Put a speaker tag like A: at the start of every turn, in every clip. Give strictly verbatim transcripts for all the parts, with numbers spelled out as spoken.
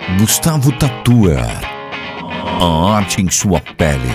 A: Gustavo Tatua. A arte em sua pele.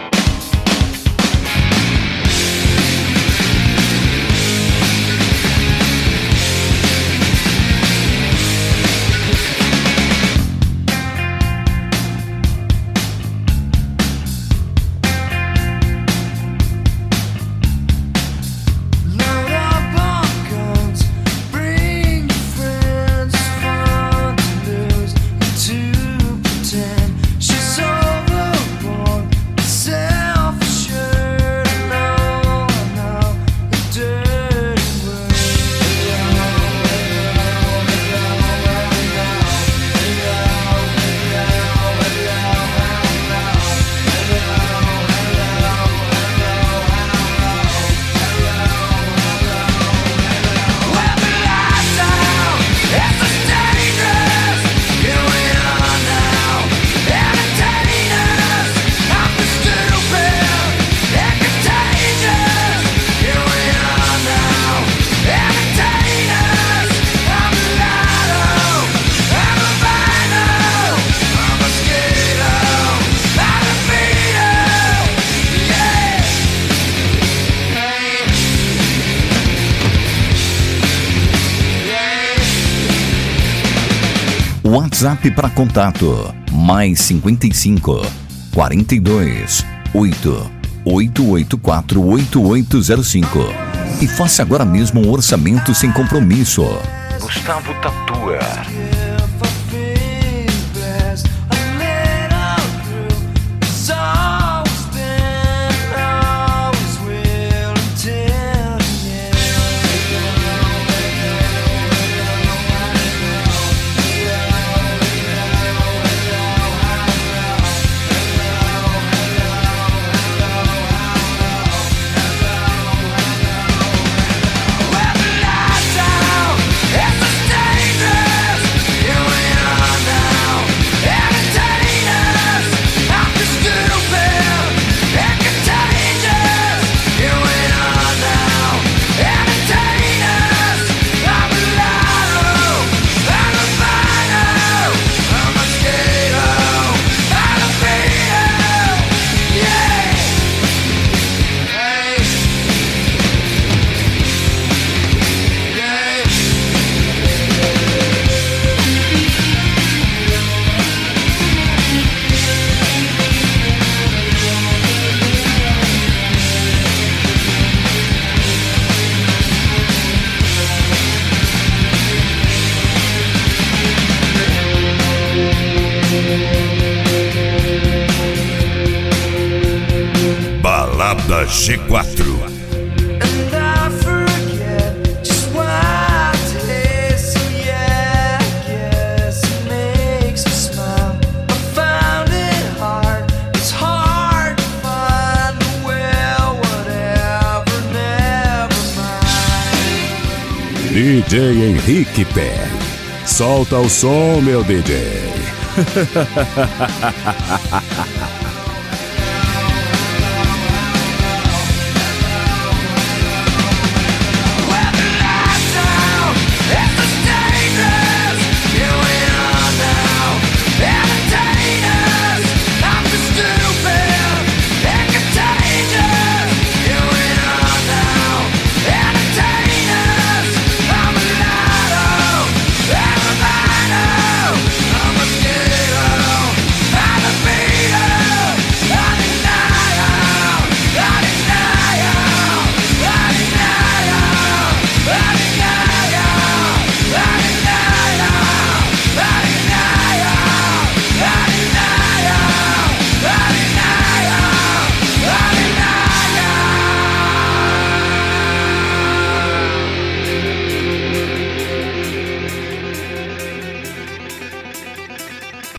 A: WhatsApp para contato mais cinquenta e cinco, quarenta e dois, oito, oito oito quatro, oito oito zero cinco. E faça agora mesmo um orçamento sem compromisso. Gustavo Tatua.
B: Balada G quatro. D J Henrique Perry. Solta o som, meu D J.